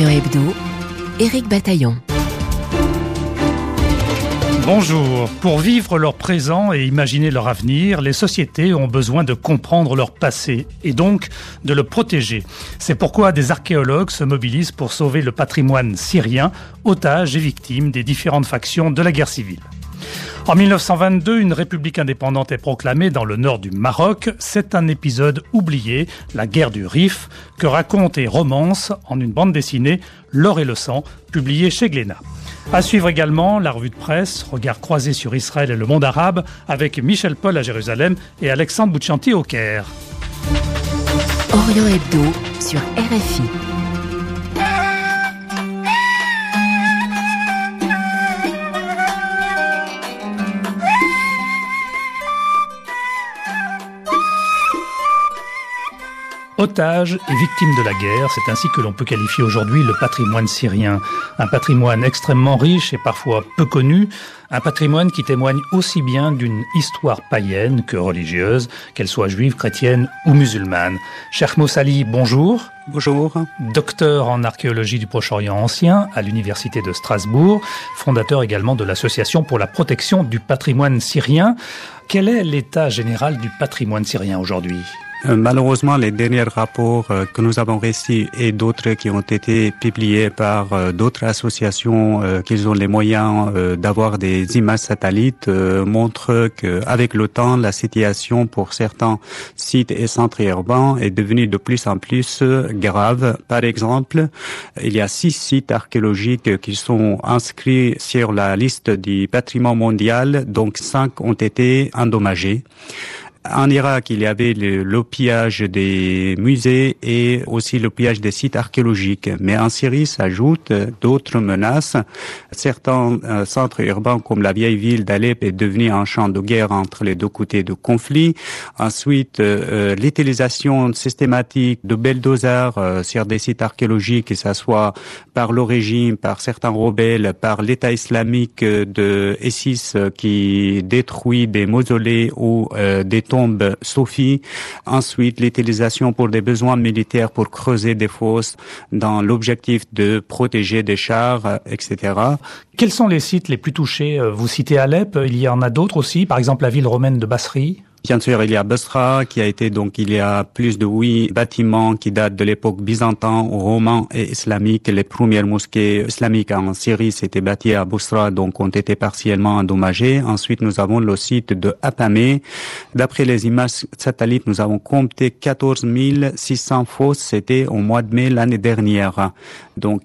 Orient Hebdo, Éric Bataillon. Bonjour. Pour vivre leur présent et imaginer leur avenir, les sociétés ont besoin de comprendre leur passé et donc de le protéger. C'est pourquoi des archéologues se mobilisent pour sauver le patrimoine syrien, otage et victime des différentes factions de la guerre civile. En 1922, une république indépendante est proclamée dans le nord du Maroc. C'est un épisode oublié, la guerre du Rif, que raconte et romance en une bande dessinée L'or et le sang, publiée chez Glénat. À suivre également la revue de presse, regard croisé sur Israël et le monde arabe, avec Michel Paul à Jérusalem et Alexandre Bouchanti au Caire. Orient Hebdo sur RFI. Otages et victimes de la guerre, c'est ainsi que l'on peut qualifier aujourd'hui le patrimoine syrien. Un patrimoine extrêmement riche et parfois peu connu, un patrimoine qui témoigne aussi bien d'une histoire païenne que religieuse, qu'elle soit juive, chrétienne ou musulmane. Cheikh Moussali, bonjour. Bonjour. Docteur en archéologie du Proche-Orient ancien à l'Université de Strasbourg, fondateur également de l'Association pour la protection du patrimoine syrien. Quel est l'état général du patrimoine syrien aujourd'hui ? Malheureusement, les derniers rapports que nous avons reçus et d'autres qui ont été publiés par d'autres associations qui ont les moyens d'avoir des images satellites montrent qu'avec le temps, la situation pour certains sites et centres urbains est devenue de plus en plus grave. Par exemple, il y a 6 sites archéologiques qui sont inscrits sur la liste du patrimoine mondial, donc 5 ont été endommagés. En Irak, il y avait le pillage des musées et aussi le pillage des sites archéologiques. Mais en Syrie s'ajoutent d'autres menaces. Certains centres urbains comme la vieille ville d'Alep est devenu un champ de guerre entre les deux côtés de conflit. Ensuite, l'utilisation systématique de bulldozers sur des sites archéologiques, que ce soit par le régime, par certains rebelles, par l'État islamique de ISIS qui détruit des mausolées ou des tombes Sophie. Ensuite, l'utilisation pour des besoins militaires pour creuser des fosses dans l'objectif de protéger des chars, etc. Quels sont les sites les plus touchés ? Vous citez Alep, il y en a d'autres aussi, par exemple la ville romaine de Basri. Bien sûr, il y a Basra qui a été il y a plus de 8 bâtiments qui datent de l'époque byzantin, roman et islamique. Les premières mosquées islamiques en Syrie s'étaient bâties à Basra, donc ont été partiellement endommagées. Ensuite, nous avons le site de Apamé. D'après les images satellites, nous avons compté 14 600 fosses. C'était au mois de mai l'année dernière. Donc,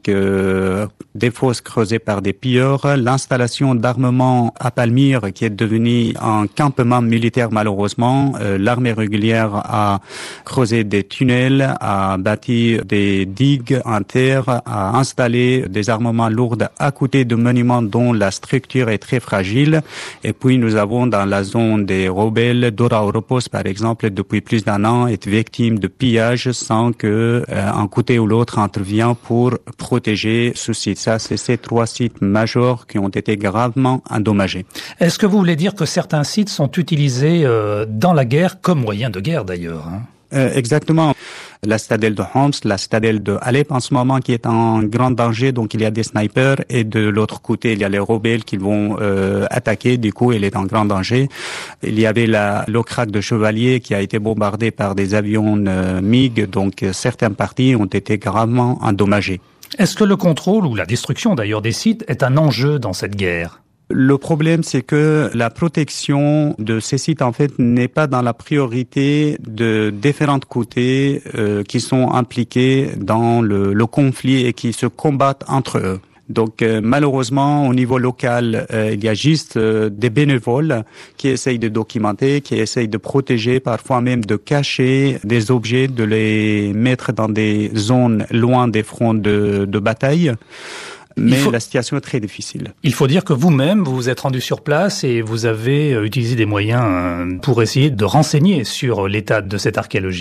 des fosses creusées par des pilleurs. L'installation d'armement à Palmyre qui est devenu un campement militaire malheureusement. L'armée régulière a creusé des tunnels, a bâti des digues en terre, a installé des armements lourds à côté de monuments dont la structure est très fragile. Et puis nous avons dans la zone des rebelles, Dora Oropos par exemple, depuis plus d'1 an, est victime de pillage sans que un côté ou l'autre intervient pour protéger ce site. Ça, c'est ces 3 sites majeurs qui ont été gravement endommagés. Est-ce que vous voulez dire que certains sites sont utilisés dans la guerre, comme moyen de guerre d'ailleurs, Exactement. La citadelle de Homs, la citadelle de Alep en ce moment qui est en grand danger, donc il y a des snipers et de l'autre côté il y a les rebelles qui vont attaquer, du coup elle est en grand danger. Il y avait l'Okrak de Chevalier qui a été bombardé par des avions MiG, donc certaines parties ont été gravement endommagées. Est-ce que le contrôle ou la destruction d'ailleurs des sites est un enjeu dans cette guerre ? Le problème, c'est que la protection de ces sites, en fait, n'est pas dans la priorité de différents côtés qui sont impliqués dans le conflit et qui se combattent entre eux. Donc malheureusement, au niveau local, il y a juste des bénévoles qui essayent de documenter, qui essayent de protéger, parfois même de cacher des objets, de les mettre dans des zones loin des fronts de bataille. Mais la situation est très difficile. Il faut dire que vous-même, vous vous êtes rendu sur place et vous avez utilisé des moyens pour essayer de renseigner sur l'état de cette archéologie.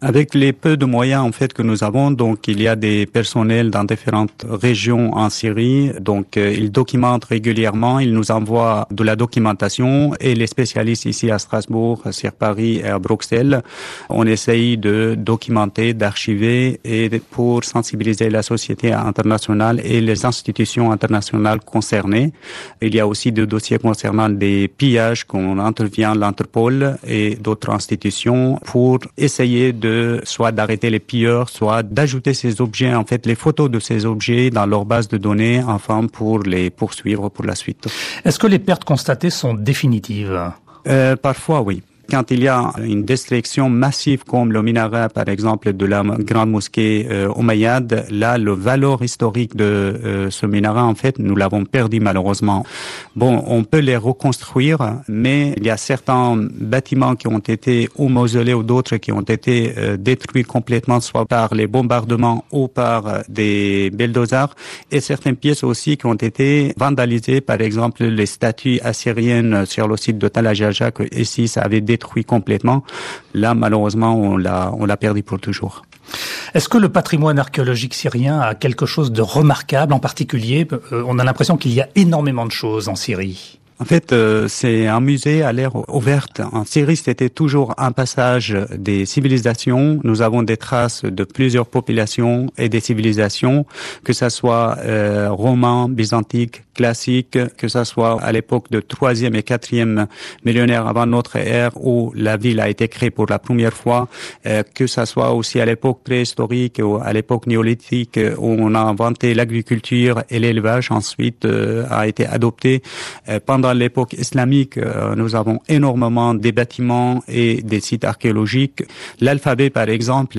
Avec les peu de moyens en fait que nous avons, donc il y a des personnels dans différentes régions en Syrie, donc ils documentent régulièrement, ils nous envoient de la documentation et les spécialistes ici à Strasbourg, sur Paris et à Bruxelles, on essaye de documenter, d'archiver et pour sensibiliser la société internationale et les institutions internationales concernées. Il y a aussi des dossiers concernant des pillages qu'on intervient l'Interpol et d'autres institutions pour essayer soit d'arrêter les pilleurs, soit d'ajouter ces objets, en fait, les photos de ces objets dans leur base de données, enfin, pour les poursuivre pour la suite. Est-ce que les pertes constatées sont définitives? Parfois, oui. Quand il y a une destruction massive comme le minaret, par exemple, de la grande mosquée Omeyyade, là, le valeur historique de ce minaret, en fait, nous l'avons perdu malheureusement. Bon, on peut les reconstruire, mais il y a certains bâtiments qui ont été ou mausolées ou d'autres qui ont été détruits complètement, soit par les bombardements ou par des bulldozers, et certaines pièces aussi qui ont été vandalisées, par exemple, les statues assyriennes sur le site de Tal Ajaja, que ici, ça avait détruit complètement. Là, malheureusement, on l'a perdu pour toujours. Est-ce que le patrimoine archéologique syrien a quelque chose de remarquable en particulier? On a l'impression qu'il y a énormément de choses en Syrie. En fait, c'est un musée à l'air ouverte. En Syrie, c'était toujours un passage des civilisations. Nous avons des traces de plusieurs populations et des civilisations, que ça soit roman, byzantique, classique, que ça soit à l'époque de 3e et 4e millénaire avant notre ère où la ville a été créée pour la première fois, que ça soit aussi à l'époque préhistorique ou à l'époque néolithique où on a inventé l'agriculture et l'élevage ensuite a été adopté. Pendant l'époque islamique, nous avons énormément des bâtiments et des sites archéologiques. L'alphabet, par exemple,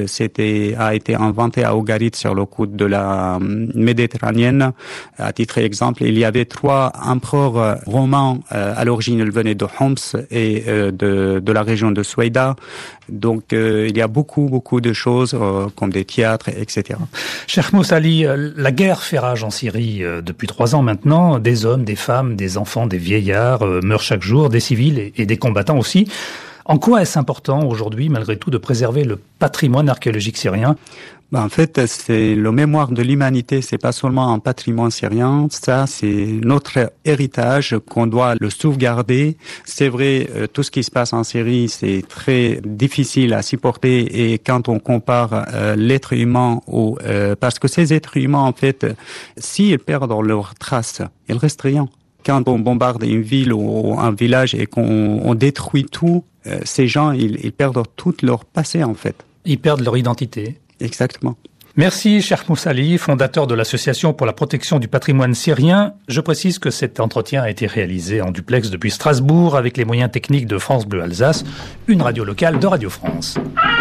a été inventé à Ougarit sur le côte de la Méditerranéenne. À titre d'exemple, il y avait 3 empereurs romains. À l'origine, ils venaient de Homs et de la région de Souaïda. Donc, il y a beaucoup de choses comme des théâtres, etc. Cheikh Moussali, la guerre fait rage en Syrie depuis 3 ans maintenant. Des hommes, des femmes, des enfants, des vieillards meurent chaque jour, des civils et des combattants aussi. En quoi est-ce important aujourd'hui, malgré tout, de préserver le patrimoine archéologique syrien? En fait, c'est le mémoire de l'humanité, c'est pas seulement un patrimoine syrien, ça c'est notre héritage qu'on doit le sauvegarder. C'est vrai, tout ce qui se passe en Syrie, c'est très difficile à supporter et quand on compare l'être humain parce que ces êtres humains, en fait, s'ils perdent leurs traces, il reste rien. Quand on bombarde une ville ou un village et qu'on détruit tout, ces gens, ils perdent tout leur passé, en fait. Ils perdent leur identité. Exactement. Merci, Cheikh Moussali, fondateur de l'Association pour la protection du patrimoine syrien. Je précise que cet entretien a été réalisé en duplex depuis Strasbourg avec les moyens techniques de France Bleu Alsace, une radio locale de Radio France.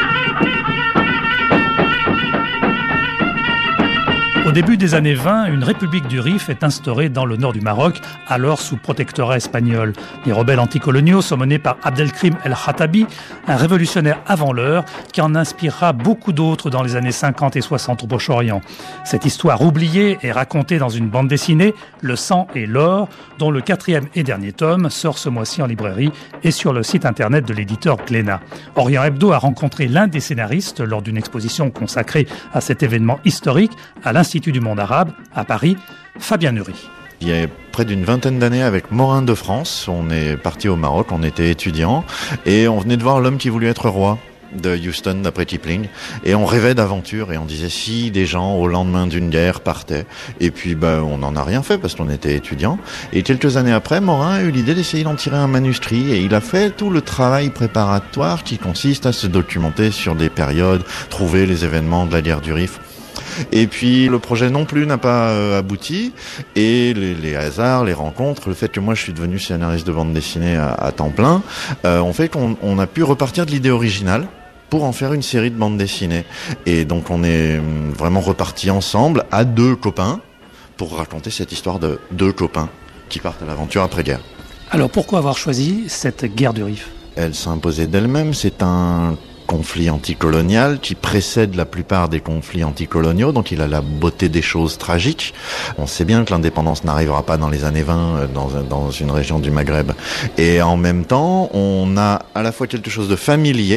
Au début des années 20, une république du Rif est instaurée dans le nord du Maroc, alors sous protectorat espagnol. Les rebelles anticoloniaux sont menés par Abdelkrim El-Khattabi, un révolutionnaire avant l'heure qui en inspirera beaucoup d'autres dans les années 50 et 60 au Proche-Orient. Cette histoire oubliée est racontée dans une bande dessinée, Le sang et l'or, dont le 4e et dernier tome sort ce mois-ci en librairie et sur le site internet de l'éditeur Glénat. Orient Hebdo a rencontré l'un des scénaristes lors d'une exposition consacrée à cet événement historique à l'Institut du monde arabe, à Paris, Fabien Nury. Il y a près d'une vingtaine d'années, avec Morin de France, on est parti au Maroc, on était étudiants, et on venait de voir L'homme qui voulut être roi de Houston, d'après Kipling, et on rêvait d'aventure, et on disait si des gens au lendemain d'une guerre partaient, et puis on n'en a rien fait parce qu'on était étudiants, et quelques années après, Morin a eu l'idée d'essayer d'en tirer un manuscrit, et il a fait tout le travail préparatoire qui consiste à se documenter sur des périodes, trouver les événements de la guerre du Rif. Et puis le projet non plus n'a pas abouti, et les hasards, les rencontres, le fait que moi je suis devenu scénariste de bande dessinée à temps plein, ont fait qu'on a pu repartir de l'idée originale pour en faire une série de bandes dessinées. Et donc on est vraiment repartis ensemble, à 2 copains, pour raconter cette histoire de 2 copains qui partent à l'aventure après-guerre. Alors pourquoi avoir choisi cette guerre du Rif? Elle s'imposait d'elle-même, c'est un conflit anticolonial qui précède la plupart des conflits anticoloniaux, donc il a la beauté des choses tragiques. On sait bien que l'indépendance n'arrivera pas dans les années 20 dans une région du Maghreb. Et en même temps, on a à la fois quelque chose de familier,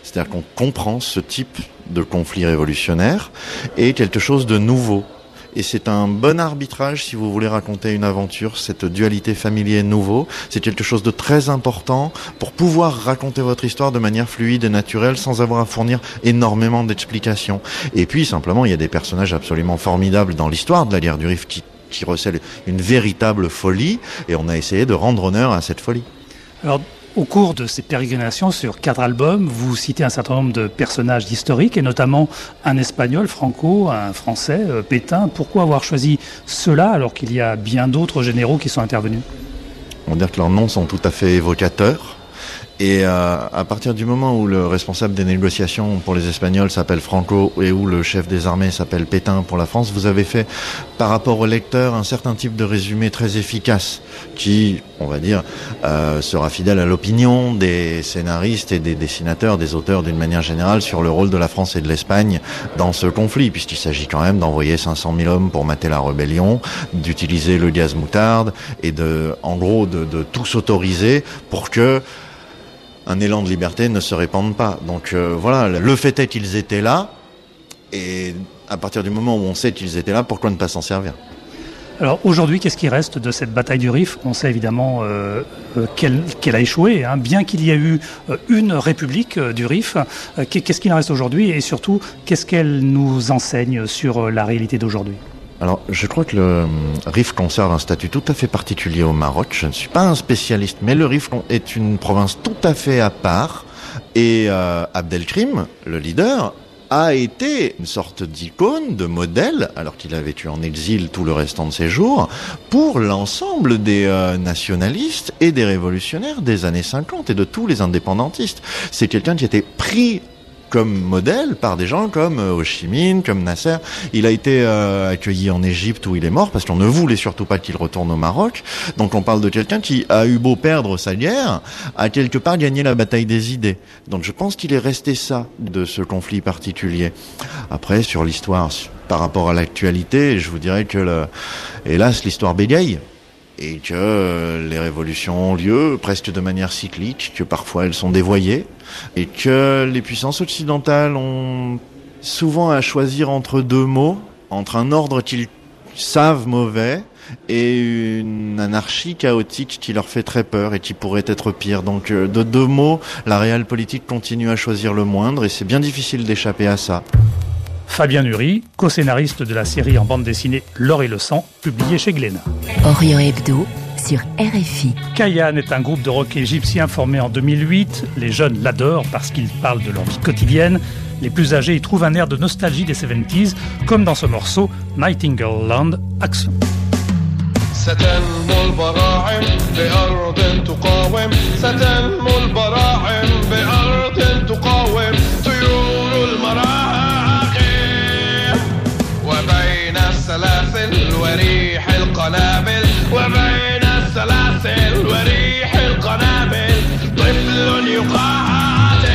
C'est-à-dire qu'on comprend ce type de conflit révolutionnaire et quelque chose de nouveau. Et c'est un bon arbitrage si vous voulez raconter une aventure, cette dualité familier-nouveau. C'est quelque chose de très important pour pouvoir raconter votre histoire de manière fluide et naturelle sans avoir à fournir énormément d'explications. Et puis simplement, il y a des personnages absolument formidables dans l'histoire de la guerre du Rif qui recèlent une véritable folie et on a essayé de rendre honneur à cette folie. Alors, au cours de ces pérégrinations sur 4 albums, vous citez un certain nombre de personnages historiques et notamment un Espagnol, Franco, un Français, Pétain. Pourquoi avoir choisi ceux-là alors qu'il y a bien d'autres généraux qui sont intervenus ? On va dire que leurs noms sont tout à fait évocateurs. Et à partir du moment où le responsable des négociations pour les Espagnols s'appelle Franco et où le chef des armées s'appelle Pétain pour la France, vous avez fait par rapport au lecteur un certain type de résumé très efficace qui, on va dire, sera fidèle à l'opinion des scénaristes et des dessinateurs, des auteurs d'une manière générale sur le rôle de la France et de l'Espagne dans ce conflit, puisqu'il s'agit quand même d'envoyer 500 000 hommes pour mater la rébellion, d'utiliser le gaz moutarde et de tout s'autoriser pour que un élan de liberté ne se répande pas. Donc voilà, le fait est qu'ils étaient là, et à partir du moment où on sait qu'ils étaient là, pourquoi ne pas s'en servir ? Alors aujourd'hui, qu'est-ce qui reste de cette bataille du Rif ? On sait évidemment qu'elle a échoué, hein. Bien qu'il y ait eu une république du Rif, qu'est-ce qu'il en reste aujourd'hui ? Et surtout, qu'est-ce qu'elle nous enseigne sur la réalité d'aujourd'hui ? Alors, je crois que le Rif conserve un statut tout à fait particulier au Maroc. Je ne suis pas un spécialiste, mais le Rif est une province tout à fait à part. Et Abdelkrim, le leader, a été une sorte d'icône, de modèle, alors qu'il a vécu en exil tout le restant de ses jours, pour l'ensemble des nationalistes et des révolutionnaires des années 50 et de tous les indépendantistes. C'est quelqu'un qui était pris comme modèle par des gens comme Ho Chi Minh, comme Nasser. Il a été accueilli en Égypte où il est mort parce qu'on ne voulait surtout pas qu'il retourne au Maroc. Donc on parle de quelqu'un qui a eu beau perdre sa guerre, a quelque part gagné la bataille des idées. Donc je pense qu'il est resté ça de ce conflit particulier. Après, sur l'histoire, par rapport à l'actualité, je vous dirais que hélas, l'histoire bégaye. Et que les révolutions ont lieu presque de manière cyclique, que parfois elles sont dévoyées, et que les puissances occidentales ont souvent à choisir entre deux mots, entre un ordre qu'ils savent mauvais et une anarchie chaotique qui leur fait très peur et qui pourrait être pire. Donc de deux mots, la réelle politique continue à choisir le moindre et c'est bien difficile d'échapper à ça. Fabien Nury, co-scénariste de la série en bande dessinée L'or et le sang, publiée chez Glénat. Orient Hebdo sur RFI. Kayan est un groupe de rock égyptien formé en 2008. Les jeunes l'adorent parce qu'il parle de leur vie quotidienne. Les plus âgés y trouvent un air de nostalgie des 70s, comme dans ce morceau Nightingale Land Action. ستنمو البراعم بأرض تقاوم ستنمو البراعم بأرض تقاوم طيور المراغم وبين السلاسل وريح القنابل وبين السلاسل وريح القنابل طفل يقاتل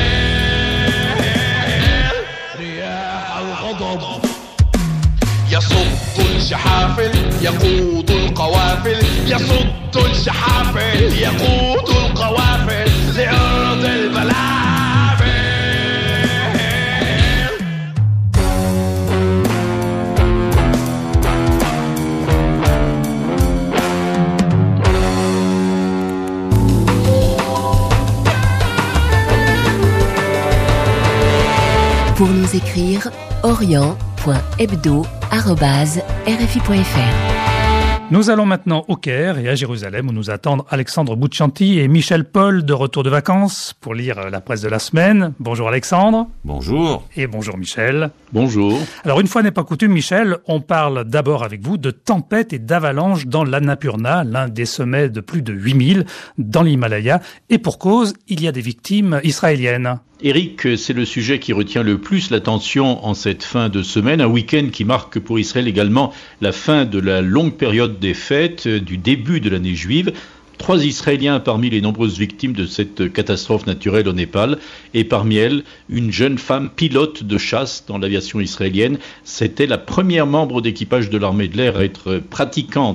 رياح الغضب يصد الشحافل يقود القوافل يصد الشحافل يقود القوافل لأرض البلابل. Pour nous écrire, orient.hebdo@rfi.fr. Nous allons maintenant au Caire et à Jérusalem où nous attendent Alexandre Bouchanti et Michel Paul de retour de vacances pour lire la presse de la semaine. Bonjour Alexandre. Bonjour. Et bonjour Michel. Bonjour. Alors une fois n'est pas coutume Michel, on parle d'abord avec vous de tempêtes et d'avalanches dans l'Annapurna, l'un des sommets de plus de 8000 dans l'Himalaya. Et pour cause, il y a des victimes israéliennes. Éric, c'est le sujet qui retient le plus l'attention en cette fin de semaine, un week-end qui marque pour Israël également la fin de la longue période des fêtes, du début de l'année juive. 3 Israéliens parmi les nombreuses victimes de cette catastrophe naturelle au Népal, et parmi elles, une jeune femme pilote de chasse dans l'aviation israélienne. C'était la première membre d'équipage de l'armée de l'air à être pratiquante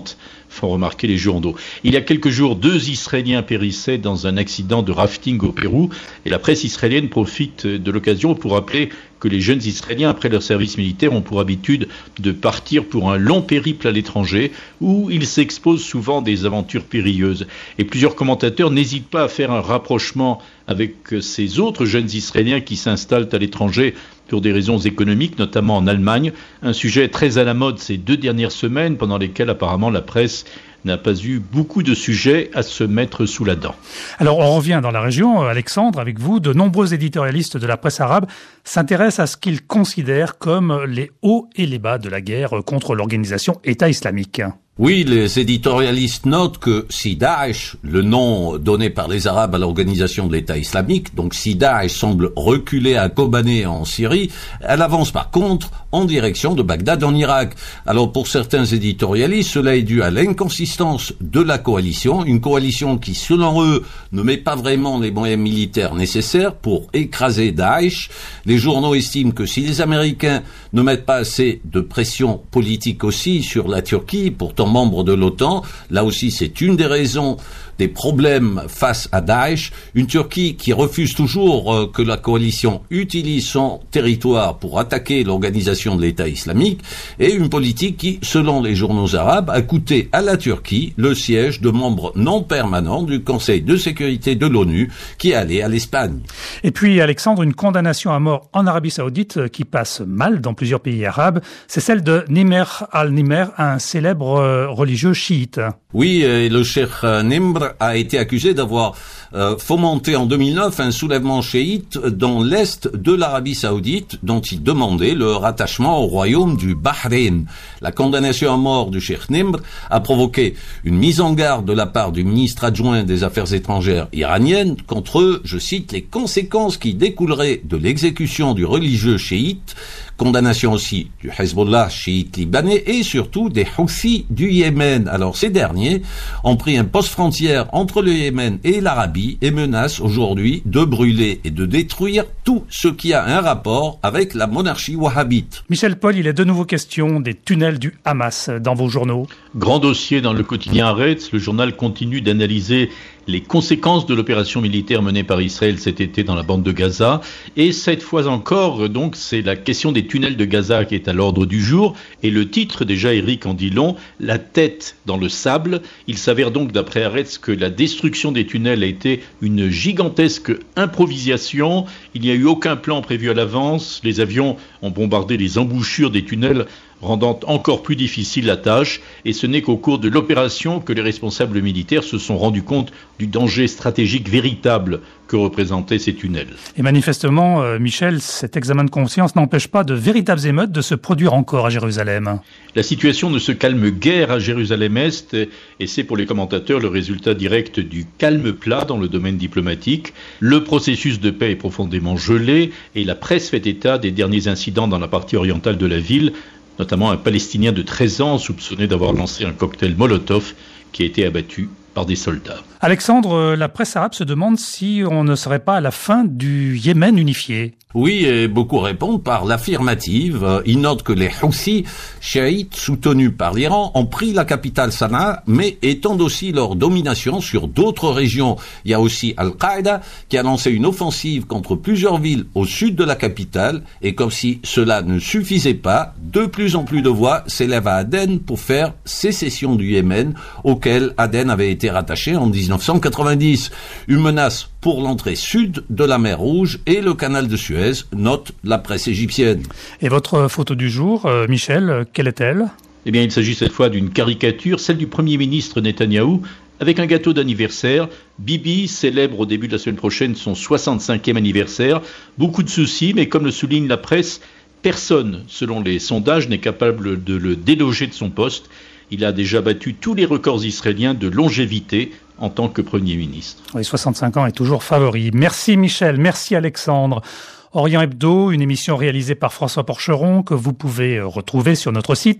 font remarquer les journaux. Il y a quelques jours, 2 Israéliens périssaient dans un accident de rafting au Pérou et la presse israélienne profite de l'occasion pour rappeler que les jeunes Israéliens, après leur service militaire, ont pour habitude de partir pour un long périple à l'étranger où ils s'exposent souvent à des aventures périlleuses. Et plusieurs commentateurs n'hésitent pas à faire un rapprochement avec ces autres jeunes Israéliens qui s'installent à l'étranger pour des raisons économiques, notamment en Allemagne. Un sujet très à la mode ces 2 dernières semaines, pendant lesquelles apparemment la presse n'a pas eu beaucoup de sujets à se mettre sous la dent. Alors on revient dans la région, Alexandre, avec vous. De nombreux éditorialistes de la presse arabe s'intéressent à ce qu'ils considèrent comme les hauts et les bas de la guerre contre l'organisation État islamique. Oui, les éditorialistes notent que si Daesh, le nom donné par les Arabes à l'organisation de l'État islamique, donc si Daesh semble reculer à Kobané en Syrie, elle avance par contre en direction de Bagdad en Irak. Alors pour certains éditorialistes, cela est dû à l'inconsistance de la coalition, une coalition qui selon eux ne met pas vraiment les moyens militaires nécessaires pour écraser Daesh. Les journaux estiment que si les Américains ne mettent pas assez de pression politique aussi sur la Turquie, pourtant membre de l'OTAN, là aussi c'est une des raisons des problèmes face à Daesh, une Turquie qui refuse toujours que la coalition utilise son territoire pour attaquer l'organisation de l'État islamique, et une politique qui, selon les journaux arabes, a coûté à la Turquie le siège de membre non permanent du Conseil de sécurité de l'ONU qui est allé à l'Espagne. Et puis Alexandre, une condamnation à mort en Arabie Saoudite qui passe mal dans plusieurs pays arabes, c'est celle de Nimr al-Nimr, un célèbre religieux chiite. Oui, et le cheikh Nimr a été accusé d'avoir fomenté en 2009 un soulèvement chiite dans l'est de l'Arabie Saoudite dont il demandait le rattachement au royaume du Bahreïn. La condamnation à mort du cheikh Nimr a provoqué une mise en garde de la part du ministre adjoint des Affaires étrangères iranienne contre, je cite, les conséquences qui découleraient de l'exécution du religieux chiite, condamnation aussi du Hezbollah chiite libanais et surtout des Houthis du Yémen. Alors ces derniers ont pris un poste frontière entre le Yémen et l'Arabie et menacent aujourd'hui de brûler et de détruire tout ce qui a un rapport avec la monarchie wahhabite. Michel Paul, il est de nouveau question des tunnels du Hamas dans vos journaux. Grand dossier dans le quotidien Haaretz, le journal continue d'analyser les conséquences de l'opération militaire menée par Israël cet été dans la bande de Gaza. Et cette fois encore, donc, c'est la question des tunnels de Gaza qui est à l'ordre du jour. Et le titre, déjà Eric en dit long, la tête dans le sable. Il s'avère donc, d'après Haaretz, que la destruction des tunnels a été une gigantesque improvisation. Il n'y a eu aucun plan prévu à l'avance. Les avions ont bombardé les embouchures des tunnels, rendant encore plus difficile la tâche, et ce n'est qu'au cours de l'opération que les responsables militaires se sont rendus compte du danger stratégique véritable que représentaient ces tunnels. Et manifestement, Michel, cet examen de conscience n'empêche pas de véritables émeutes de se produire encore à Jérusalem. La situation ne se calme guère à Jérusalem-Est, et c'est pour les commentateurs le résultat direct du calme plat dans le domaine diplomatique. Le processus de paix est profondément gelé, et la presse fait état des derniers incidents dans la partie orientale de la ville, notamment un Palestinien de 13 ans soupçonné d'avoir lancé un cocktail Molotov qui a été abattu par des soldats. Alexandre, la presse arabe se demande si on ne serait pas à la fin du Yémen unifié. Oui, et beaucoup répondent par l'affirmative. Ils notent que les Houthis, chiites soutenus par l'Iran, ont pris la capitale Sanaa, mais étendent aussi leur domination sur d'autres régions. Il y a aussi Al-Qaïda qui a lancé une offensive contre plusieurs villes au sud de la capitale, et comme si cela ne suffisait pas, de plus en plus de voix s'élèvent à Aden pour faire sécession du Yémen, auquel Aden avait été rattaché en 1990. Une menace pour l'entrée sud de la mer Rouge et le canal de Suez, note la presse égyptienne. Et votre photo du jour, Michel, quelle est-elle ? Eh bien, il s'agit cette fois d'une caricature, celle du Premier ministre Netanyahou, avec un gâteau d'anniversaire. Bibi célèbre au début de la semaine prochaine son 65e anniversaire. Beaucoup de soucis, mais comme le souligne la presse, personne, selon les sondages, n'est capable de le déloger de son poste. Il a déjà battu tous les records israéliens de longévité en tant que Premier ministre. Oui, 65 ans est toujours favori. Merci Michel, merci Alexandre. Orient Hebdo, une émission réalisée par François Porcheron que vous pouvez retrouver sur notre site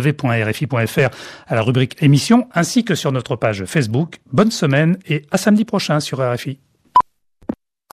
www.rfi.fr à la rubrique émission ainsi que sur notre page Facebook. Bonne semaine et à samedi prochain sur RFI.